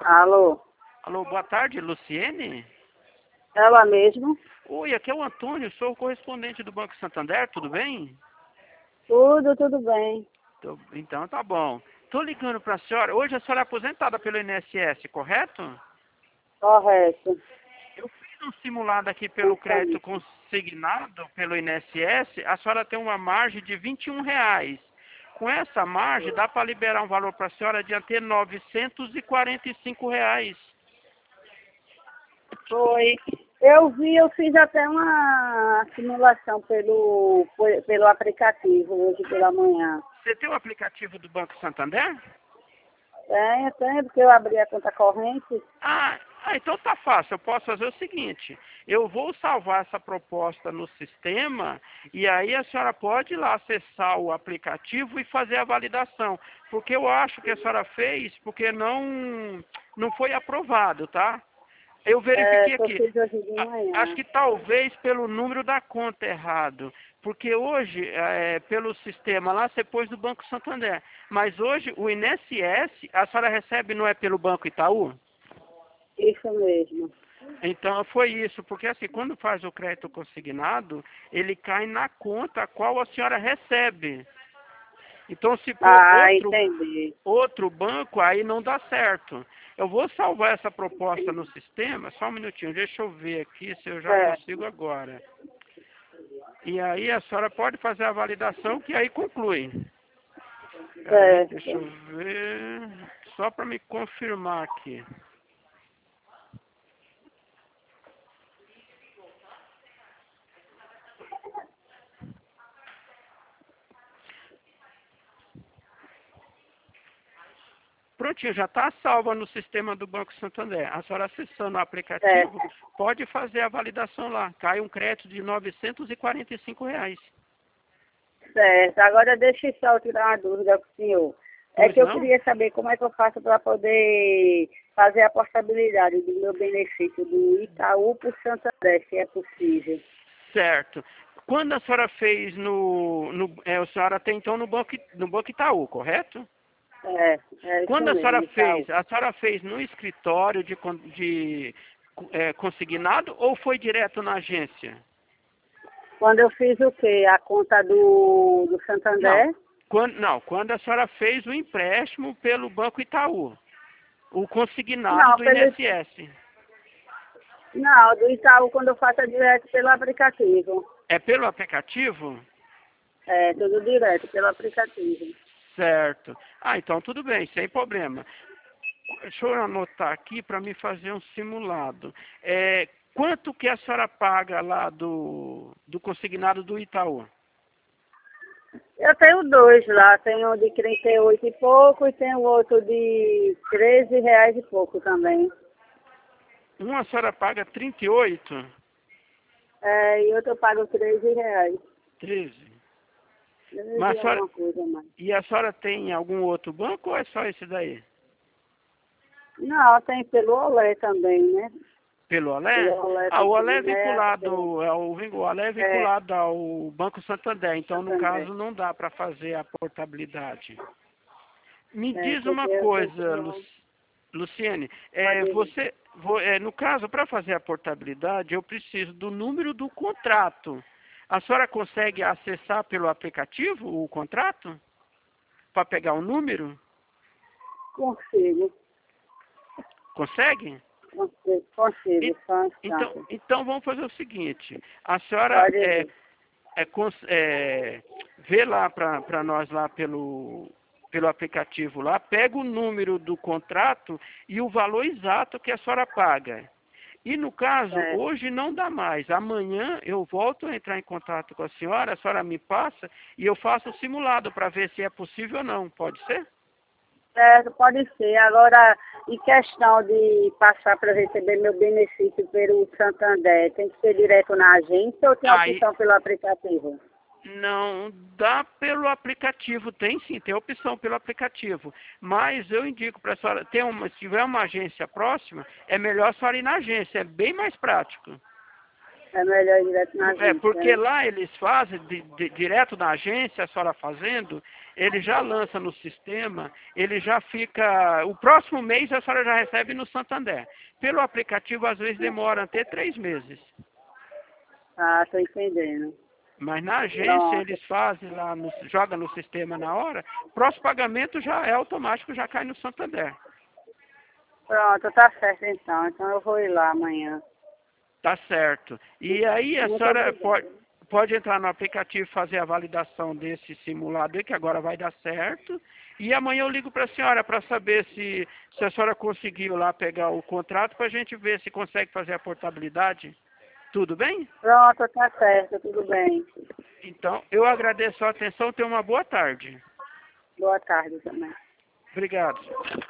Alô? Alô, boa tarde, Luciene? Ela mesmo? Oi, aqui é o Antônio, sou o correspondente do Banco Santander, tudo bem? Tudo bem. Então tá bom. Tô ligando para a senhora, hoje a senhora é aposentada pelo INSS, correto? Correto. Eu fiz um simulado aqui pelo crédito consignado pelo INSS, a senhora tem uma margem de R$ 21. Com essa margem, dá para liberar um valor para a senhora de até R$ 945. Foi. Eu fiz até uma simulação pelo aplicativo hoje pela manhã. Você tem o aplicativo do Banco Santander? Tenho, porque eu abri a conta corrente. Então tá fácil. Eu posso fazer o seguinte. Eu vou salvar essa proposta no sistema e aí a senhora pode ir lá acessar o aplicativo e fazer a validação. Porque eu acho que a senhora fez porque não foi aprovado, tá? Eu verifiquei Que eu aqui. fiz hoje de Acho manhã. que talvez pelo número da conta errado. Porque hoje, pelo sistema lá, você pôs do Banco Santander. Mas hoje, o INSS, a senhora recebe, não é pelo Banco Itaú? Isso mesmo. Então, foi isso. Porque assim, quando faz o crédito consignado, ele cai na conta a qual a senhora recebe. Então, se for Entendi. outro banco, aí não dá certo. Eu vou salvar essa proposta no sistema, só um minutinho, deixa eu ver aqui se eu já consigo agora. E aí a senhora pode fazer a validação que aí conclui. Peraí, deixa eu ver, só para me confirmar aqui. Prontinho, já está salva no sistema do Banco Santander. A senhora acessando o aplicativo, pode fazer a validação lá. Cai um crédito de R$ 945. Certo. Agora deixa eu só tirar uma dúvida com o senhor. Eu queria saber como é que eu faço para poder fazer a portabilidade do meu benefício do Itaú para o Santander, se é possível. Certo. Quando a senhora fez a senhora tem então no Banco Itaú, correto? Quando a senhora fez, a senhora fez no escritório de consignado ou foi direto na agência? Quando eu fiz o quê? A conta do Santander? Quando a senhora fez o empréstimo pelo Banco Itaú, o consignado do INSS. Não, do Itaú quando eu faço é direto pelo aplicativo. É pelo aplicativo? Tudo direto pelo aplicativo. Certo. Então tudo bem, sem problema. Deixa eu anotar aqui para me fazer um simulado. Quanto que a senhora paga lá do consignado do Itaú? Eu tenho dois lá, tenho um de 38 e pouco e tenho outro de R$ 13 e pouco também. Um a senhora paga 38? E outro eu pago R$ 13. 13. 13 Mas alguma coisa mais. E a senhora tem algum outro banco ou é só esse daí? Não, tem pelo Olé também, né? Pelo Olé? O Olé é vinculado, o Olé é vinculado ao Banco Santander, então no caso não dá para fazer a portabilidade. Me diz uma coisa, Luciene, no caso, para fazer a portabilidade, eu preciso do número do contrato. A senhora consegue acessar pelo aplicativo o contrato? Para pegar o número? Consigo. Consegue? Consigo. Então vamos fazer o seguinte. A senhora vê lá para nós lá pelo aplicativo lá, pega o número do contrato e o valor exato que a senhora paga. E no caso, hoje não dá mais. Amanhã eu volto a entrar em contato com a senhora me passa e eu faço o simulado para ver se é possível ou não. Pode ser? Certo, pode ser. Agora, em questão de passar para receber meu benefício pelo Santander, tem que ser direto na agência ou tem opção pelo aplicativo? Não, dá pelo aplicativo, tem sim, tem opção pelo aplicativo. Mas eu indico para a senhora, se tiver uma agência próxima, é melhor a senhora ir na agência, é bem mais prático. É melhor ir direto na agência. Porque lá eles fazem, direto na agência, a senhora fazendo, ele já lança no sistema, ele já fica... O próximo mês a senhora já recebe no Santander. Pelo aplicativo, às vezes, demora até 3 meses. Ah, tô entendendo. Mas na agência, Pronto. eles fazem lá, joga no sistema na hora, próximo pagamento já é automático, já cai no Santander. Pronto, tá certo então. Então eu vou ir lá amanhã. Tá certo. E aí a Muito senhora obrigada. pode entrar no aplicativo e fazer a validação desse simulado aí, que agora vai dar certo. E amanhã eu ligo para a senhora para saber se a senhora conseguiu lá pegar o contrato para a gente ver se consegue fazer a portabilidade. Tudo bem? Pronto, tá certo, tudo bem. Então, eu agradeço a atenção. Tenha uma boa tarde. Boa tarde também. Obrigado.